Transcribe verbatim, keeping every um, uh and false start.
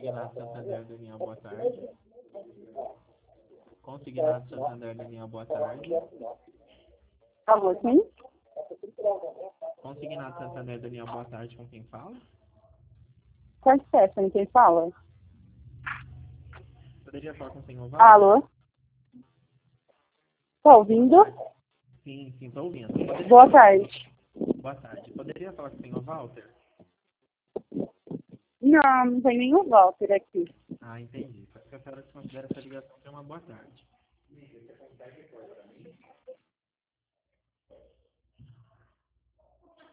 Consignado Santander, Daniel, boa tarde. Consignado Santander, Daniel, boa tarde. Alô, sim? Consignado Santander, Daniel, boa tarde, com quem fala? Com a Stephanie, quem fala? Poderia falar com o senhor Walter? Alô? Tá ouvindo? Sim, sim, estou ouvindo. Poderia Boa falar- tarde. Boa tarde. Poderia falar com o senhor Walter? Não, não tem nenhum Walter aqui. Ah, entendi. Porque a senhora considera essa ligação ser uma boa tarde.